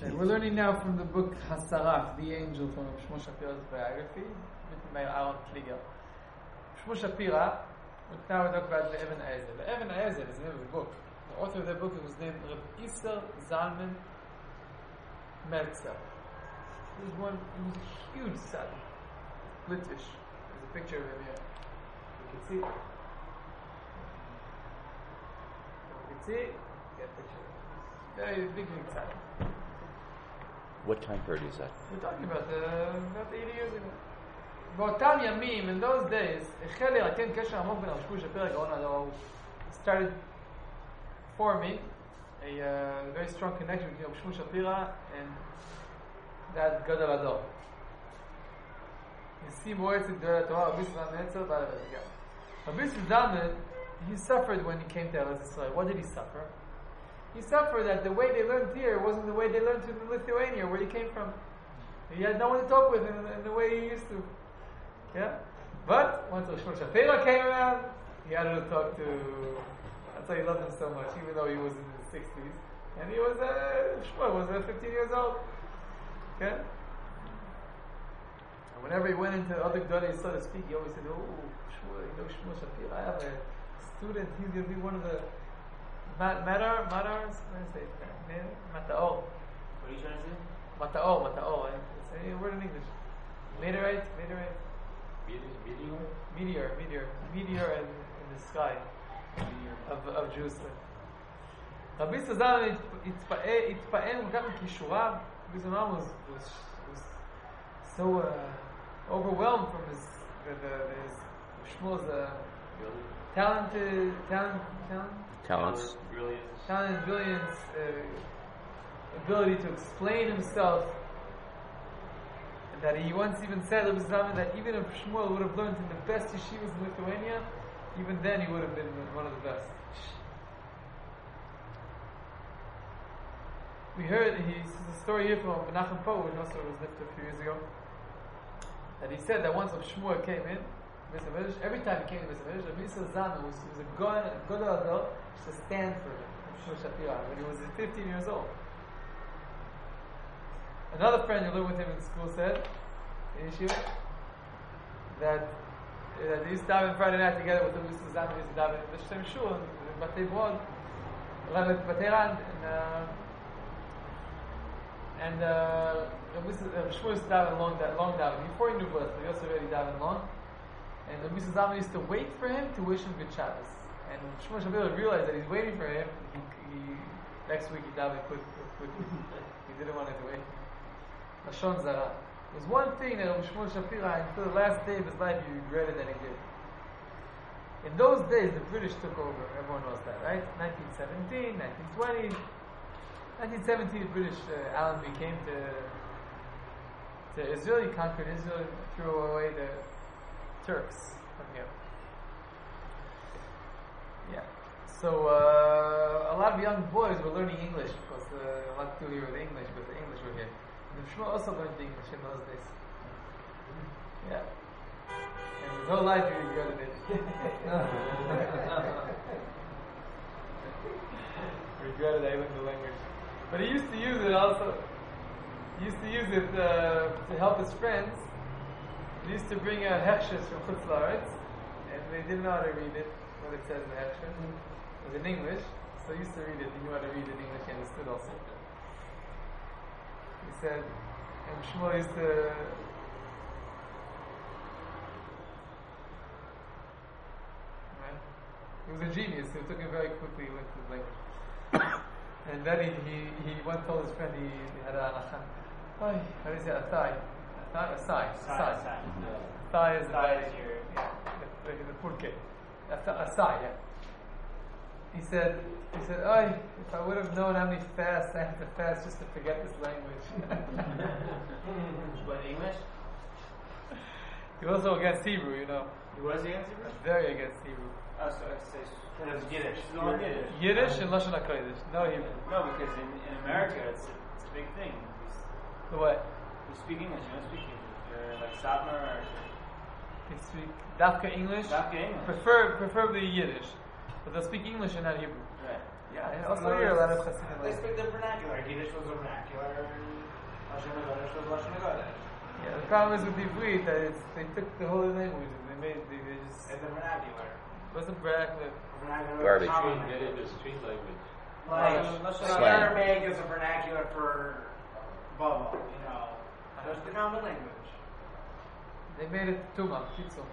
Okay, we're learning now from the book Hasarat, The Angel, from Shmuel Shapira's biography, written by Aaron Kliger. Shmuel Shapira, now we talk about the Even HaEzel. The Even HaEzel is the name of the book. The author of the book was named Reb Isser Zalman Meltzer. He was a huge tzaddik, Litvish. There's a picture of him here. You can see it. You can see it. Get a picture. Very big tzaddik. What time period is that? We're talking about 80 years ago. באותם ימים, in those days, החל להירקם קשר עמוק בין הרב שמואל שפירא הגאון הדור. Started forming a very strong connection between Rabbi Shmuel Shapira and that Gadol Hador. נשיא מועצת גדולי התורה, רבי סלמן נצר, בעל הבדגה. Rabbi Zalman, he suffered when he came to Eretz Yisrael. What did he suffer? He suffered that the way they learned here wasn't the way they learned in Lithuania, where he came from. He had no one to talk with in the way he used to. Yeah? But once Shmuel Shapira came around, he had to talk to... That's why he loved him so much, even though he was in his 60s. And he was, Shmuel was 15 years old. Okay? And whenever he went into other Gdolei Yisrael to speak, he always said, oh, Shmuel, you know Shmuel Shapira, I have a student, he's going to be one of the... Matars? What do you say? Mataor. What are you trying to say? Mataor. It's a word in English. Meteorite. Meteor in the sky of Jerusalem. Rabbi Zalman התפעל כל כך מכישוריו. Rabbi Zalman was so overwhelmed from his Shmuel's talents, brilliance, ability to explain himself, and that he once even said that even if Shmuel would have learned in the best yeshivas in Lithuania, even then he would have been one of the best. We heard, he says a story here from Menachem Poh, which also was lifted a few years ago, that he said that once Shmuel came in, every time he came to Mr. Rabbi Isser Zalman was a Gadol Hador to stand for Shmuel Shapira when he was 15 years old. Another friend who lived with him in school said, in Yeshiva, that they used to daven Friday night together with Rabbi Isser Zalman. They used to daven in the same shul in Batei Brod, Batei Rand, and Shmuel used to daven long daven. Before he knew Blas, but he also already daven long. And Rabbi Isser Zalman used to wait for him to wish him good Shabbos. And when Shmuel Shapira realized that he's waiting for him, he next week he davened quickly. He didn't want to wait. Lashon Zara. There's one thing that Shmuel Shapira, until the last day of his life, he regretted that he did. In those days, the British took over. Everyone knows that, right? 1917, 1920. 1917, the British, Allenby came to Israel. He conquered Israel, threw away the Turks from here. Yeah. So a lot of young boys were learning English because a lot to do here with English, but the English were here. And Shmuel also learned English in those days. Yeah. And his whole life he regretted it. Regretted I learned the language. But he used to use it also. He used to use it to help his friends. He used to bring hechshes from Chutz La'aretz, and they didn't know how to read it, what it says in the hechsher. It was in English, so he used to read it. He knew how to read it in English, he understood also. He said, and Shmuel used to... Right? He was a genius, he took it very quickly, he went to the language. And then he once told his friend he had an anachan. How do you say a thigh? A sigh. Thigh is the pulke. A sigh, yeah. He said, if I would have known how many fasts I had to fast just to forget this language. What, English? He was also against Hebrew, you know. He was against Hebrew? Very against Hebrew. Oh, so it's Yiddish. Yiddish and Lashon HaKodesh. No Hebrew. No, because in America it's a big thing. The what? You speak English, you don't speak English. You're like Satmar or... They speak Dafka English. Preferably Yiddish. But they'll speak English and not Hebrew. Right. Yeah, and also here a lot of Hasidim. They speak the vernacular. Yiddish was a vernacular Yeah, the problem is with the Ivrit that they took the holy language and they just And the vernacular. wasn't vernacular. Garbage. Get into street language. Like, Slang. Aramaic is a vernacular for Bubba, you know. That's the common language. They made it Tuma, Kitzel.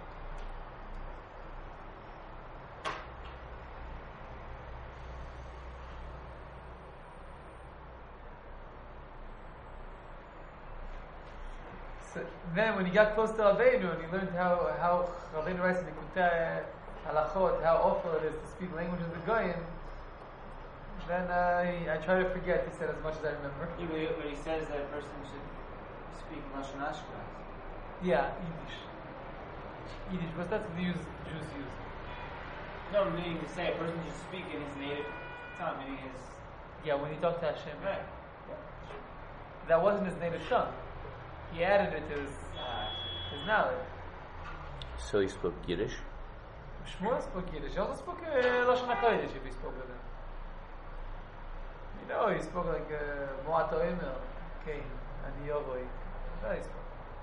So then, when he got close to Rabbeinu and he learned how Rabbeinu writes in the Kutei Halachot, how awful it is to speak language of the Goyim, then I try to forget. He said as much as I remember. But he says that a person should speak Lashon Ashkenaz. Yeah, Yiddish, but that's what the Jews use. No, meaning to say a person should speak in his native tongue, meaning his. Yeah, when he talked to Hashem. Right. That wasn't his native tongue. He added it to his knowledge. So he spoke Yiddish? Shmuel spoke Yiddish. He also spoke Lashon HaKodesh if he spoke with him. You know, he spoke like Moat Oimel, Cain, and Yovoi. That he spoke.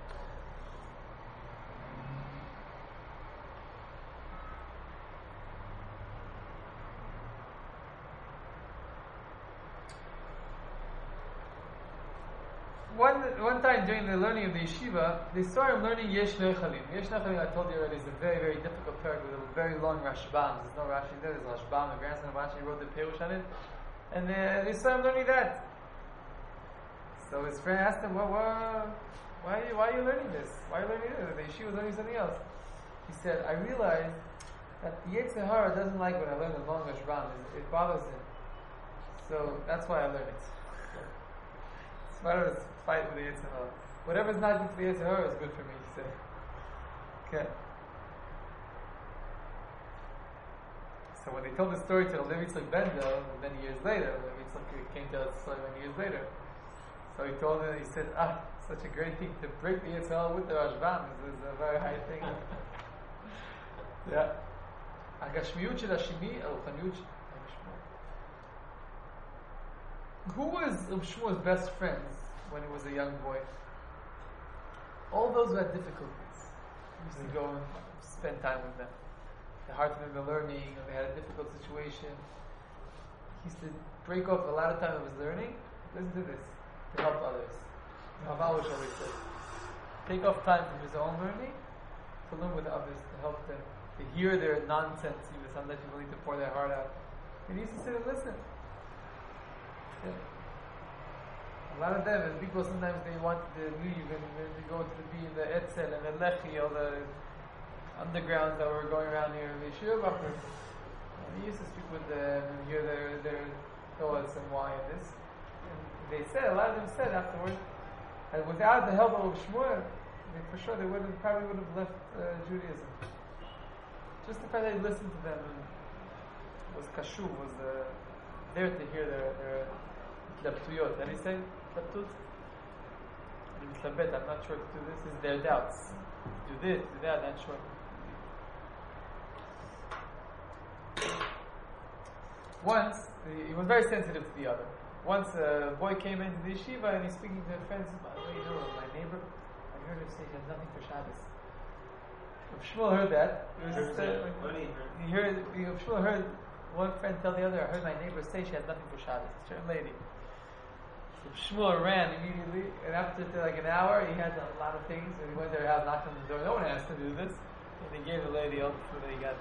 One time during the learning of the yeshiva, they saw him learning Yesh Nechalim. Yesh Nechalim, I told you already, is a very, very difficult paragraph with a very long Rashbam. There's no Rashi there, there's Rashbam, the grandson of Rashi wrote the Perush on it. And they saw him learning that. So his friend asked him, why are you learning this? Why are you learning this? The yeshiva was learning something else. He said, I realized that the Yetzer Hara doesn't like when I learn the long Rashbam. It bothers him. So that's why I learn it. So I don't fight with the Yetzer Hara. Whatever's not good for the Yetzer Hara is good for me, he said. Okay. So when they told the story to Levi Yitzchak Bendel many years later, Levi Yitzchak came to us many years later. So he told him, he said, such a great thing to break the Yetzer Hara with the Rashbam is a very high thing. Yeah. הגשמיות של השני, הרוחניות של Shmuel. Who was Shmuel's best friends when he was a young boy? All those who had difficulties. He used to go and spend time with them. The hard time in learning, or they had a difficult situation. He used to break off a lot of time of his learning. Listen to this. To help others. Rav always said, take off time from his own learning to learn with others, to help them, to hear their nonsense, even sometimes people need to pour their heart out. And he used to sit and listen. Yeah. A lot of them, and people sometimes they want to leave and they go to be in the Etzel and the Lechi, all the undergrounds that were going around here in the Yeshiva Bachar. And he used to speak with them and hear their thoughts and why and this. And they said, a lot of them said afterwards, that without the help of Shmuel, for sure they probably would have left Judaism. Just the fact that he listened to them and was kashuv, was there to hear their tlaptuyot. How do you say tlaptut? I'm not sure to do this. Is their doubts. Do this, do that, not sure. Once, he was very sensitive to the other. Once a boy came into the yeshiva and he's speaking to friends about, my neighbor, I heard her say she has nothing for Shabbos. If Shmuel heard that, Shmuel heard one friend tell the other, I heard my neighbor say she has nothing for Shabbos, a certain lady. So Shmuel ran immediately, and after like an hour, he had a lot of things, and he went to her house, knocked on the door. No one asked him to do this, and he gave the lady all the food that he got.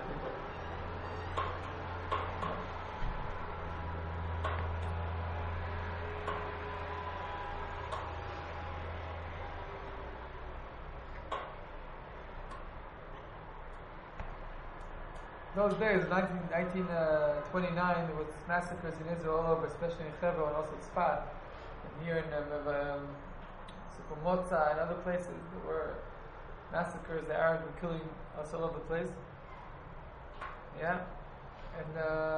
Those days, 1929, there was massacres in Israel all over, especially in Hebron and also Tzfat. And here in Motza and other places, there were massacres. The Arabs were killing us all over the place. Yeah. And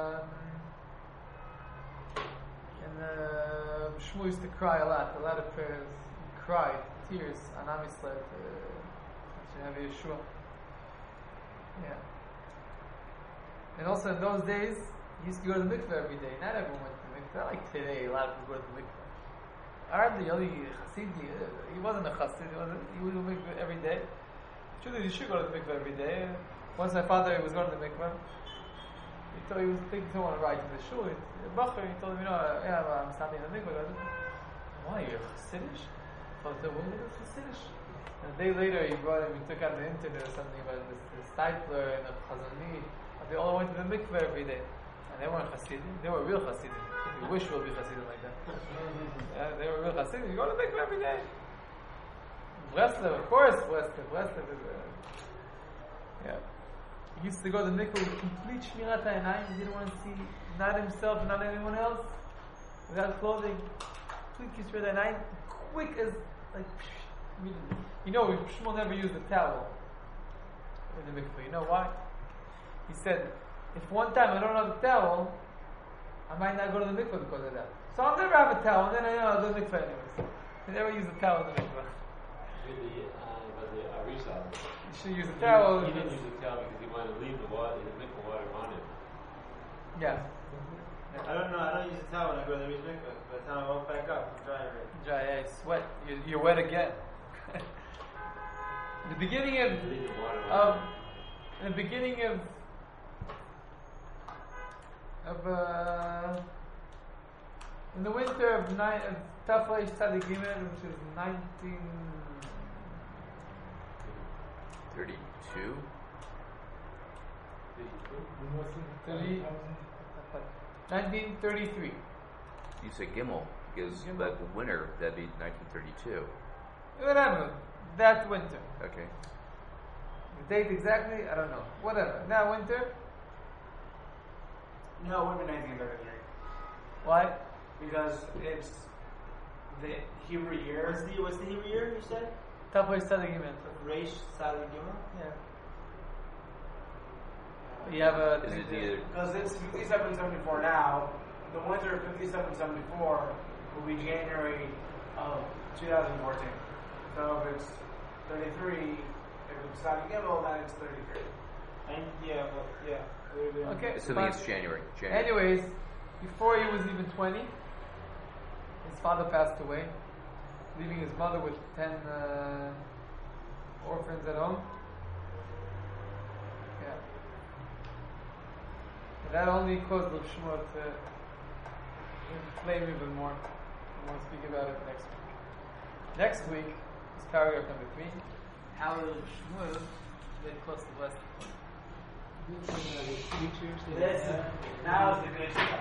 Shmuel used to cry a lot of prayers. He cried, tears, on Am Yisrael to have Yeshua. Yeah. And also in those days, he used to go to the mikveh every day. Not everyone went to the mikveh. Like today, a lot of people go to the mikveh. hardly only Hasidim. He wasn't a Chassid. He would make mikveh every day. Truly, you should go to the mikveh every day. Once my father was going to the mikveh, he was thinking he want to ride to the shul. Bacher, he told him, I'm standing in the mikveh. I said, why, you're Chassidish? I thought, what is Chassidish? And a day later, he brought him, he took out the internet or something about this Steipler and the Chazani. And they all went to the mikveh every day. And they weren't Hasidim. They were real Hasidim. We wish we'll be Hasidim like that. Yeah, they were real Hasidim. You go to the mikveh every day. Breslev, of course, Breslev is yeah. He used to go to the mikveh with complete shmirat ha'inayim. He didn't want to see not himself, not anyone else, without clothing. Complete shmirat ha'inayim. Quick as, like, immediately. You know, Shmuel never used a towel in the mikveh. You know why? He said, if one time I don't have a towel, I might not go to the mikveh because of that. So I'll never have a towel, and then I know I'll go to the mikveh anyways. He never used a towel in the mikveh. But the Arizal, You should use a towel. he didn't use a towel because he wanted to leave the water, the mikveh water on him. Yeah. I don't know. I don't use a towel when I go to the mikveh. By the time I walk back up, I'm dry already. Dry, yeah, sweat. You're wet again. The beginning Leave the water on him. in the beginning of in the winter of Tafresh Tzadik Gimel, which is 32? 1933. You said Gimel, because Gimel. that winter, that'd be 1932. Whatever. That winter. Okay. The date exactly, I don't know. Whatever. That winter. No, it would be 1933. Why? Because it's the Hebrew year. What's the Hebrew year you said? Tafresh Tzadik Gimel. Reish Tzadik Gimel. Yeah. You have a. Is it either Because it's 5774 now. The winter of 5774 will be January of 2014. So if it's 33, if it's Tzadik Gimel, then it's 33. And yeah. It would have been- Okay. assuming fine. it's January? Anyways, before he was even 20, his father passed away, leaving his mother with 10 orphans at home. Yeah. And that only caused Rav Shmuel to inflame even more. And we'll speak about it next week. Next week is paragraph number 3. How did Rav Shmuel get close to blessing? That's now is the good stuff.